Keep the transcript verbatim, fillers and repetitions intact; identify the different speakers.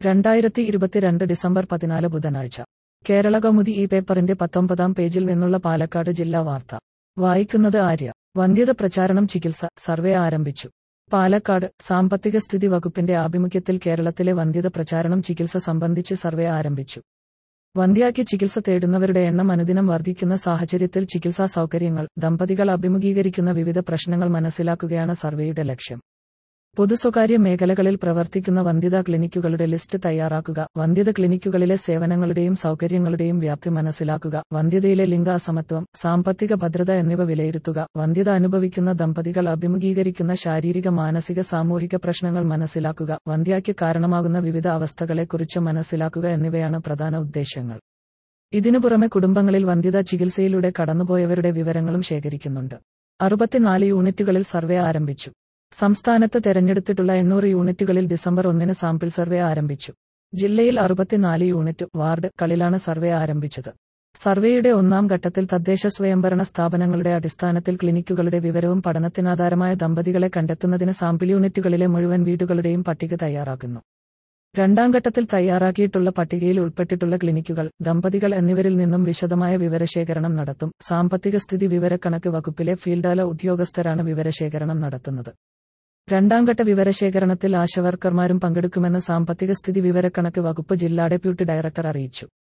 Speaker 1: രണ്ടായിരത്തി ഇരുപത്തിരണ്ട് ഡിസംബർ പതിനാല് ബുധനാഴ്ച കേരളകൗമുദി ഈ പേപ്പറിന്റെ പത്തൊമ്പതാം പേജിൽ നിന്നുള്ള പാലക്കാട് ജില്ലാ വാർത്ത വായിക്കുന്നത് ആര്യ. വന്ധ്യത പ്രചാരണം ചികിത്സ സർവേ ആരംഭിച്ചു. പാലക്കാട് സാമ്പത്തിക സ്ഥിതി വകുപ്പിന്റെ ആഭിമുഖ്യത്തിൽ കേരളത്തിലെ വന്ധ്യത പ്രചാരണം ചികിത്സ സംബന്ധിച്ച് സർവേ ആരംഭിച്ചു. വന്ധ്യയ്ക്ക് ചികിത്സ തേടുന്നവരുടെ എണ്ണം അനുദിനം വർദ്ധിക്കുന്ന സാഹചര്യത്തിൽ ചികിത്സാ സൗകര്യങ്ങൾ, ദമ്പതികൾ അഭിമുഖീകരിക്കുന്ന വിവിധ പ്രശ്നങ്ങൾ മനസ്സിലാക്കുകയാണ് സർവേയുടെ ലക്ഷ്യം. പൊതു സ്വകാര്യ മേഖലകളിൽ പ്രവർത്തിക്കുന്ന വന്ധ്യതാ ക്ലിനിക്കുകളുടെ ലിസ്റ്റ് തയ്യാറാക്കുക, വന്ധ്യത ക്ലിനിക്കുകളിലെ സേവനങ്ങളുടെയും സൗകര്യങ്ങളുടെയും വ്യാപ്തി മനസ്സിലാക്കുക, വന്ധ്യതയിലെ ലിംഗ അസമത്വം, സാമ്പത്തിക ഭദ്രത എന്നിവ വിലയിരുത്തുക, വന്ധ്യത അനുഭവിക്കുന്ന ദമ്പതികൾ അഭിമുഖീകരിക്കുന്ന ശാരീരിക മാനസിക സാമൂഹിക പ്രശ്നങ്ങൾ മനസ്സിലാക്കുക, വന്ധ്യയ്ക്ക് കാരണമാകുന്ന വിവിധ അവസ്ഥകളെക്കുറിച്ച് മനസ്സിലാക്കുക എന്നിവയാണ് പ്രധാന ഉദ്ദേശ്യങ്ങൾ. ഇതിനു പുറമെ കുടുംബങ്ങളിൽ വന്ധ്യതാ ചികിത്സയിലൂടെ കടന്നുപോയവരുടെ വിവരങ്ങളും ശേഖരിക്കുന്നുണ്ട്. അറുപത്തിനാല് യൂണിറ്റുകളിൽ സർവേ ആരംഭിച്ചു. സംസ്ഥാനത്ത് തെരഞ്ഞെടുത്തിട്ടുള്ള എണ്ണൂറ് യൂണിറ്റുകളിൽ ഡിസംബർ ഒന്നിന് സാമ്പിൾ സർവേ ആരംഭിച്ചു. ജില്ലയിൽ അറുപത്തിനാല് യൂണിറ്റ്, വാർഡ് കളിലാണ് സർവേ ആരംഭിച്ചത്. സർവേയുടെ ഒന്നാം ഘട്ടത്തിൽ തദ്ദേശ സ്വയംഭരണ സ്ഥാപനങ്ങളുടെ അടിസ്ഥാനത്തിൽ ക്ലിനിക്കുകളുടെ വിവരവും പഠനത്തിനാധാരമായ ദമ്പതികളെ കണ്ടെത്തുന്നതിന് സാമ്പിൾ യൂണിറ്റുകളിലെ മുഴുവൻ വീടുകളുടെയും പട്ടിക തയ്യാറാക്കുന്നു. രണ്ടാം ഘട്ടത്തിൽ തയ്യാറാക്കിയിട്ടുള്ള പട്ടികയിൽ ഉൾപ്പെട്ടിട്ടുള്ള ക്ലിനിക്കുകൾ, ദമ്പതികൾ എന്നിവരിൽ നിന്നും വിശദമായ വിവരശേഖരണം നടത്തും. സാമ്പത്തിക സ്ഥിതി വിവരക്കണക്ക് വകുപ്പിലെ ഫീൽഡ്തല ഉദ്യോഗസ്ഥരാണ് വിവരശേഖരണം നടത്തുന്നത്. രണ്ടാംഘട്ട വിവരശേഖരണത്തിൽ ആശാവർക്കർമാരും പങ്കെടുക്കുമെന്ന് സാമ്പത്തിക സ്ഥിതി വിവരക്കണക്ക് വകുപ്പ് ജില്ലാ ഡെപ്യൂട്ടി ഡയറക്ടർ അറിയിച്ചു.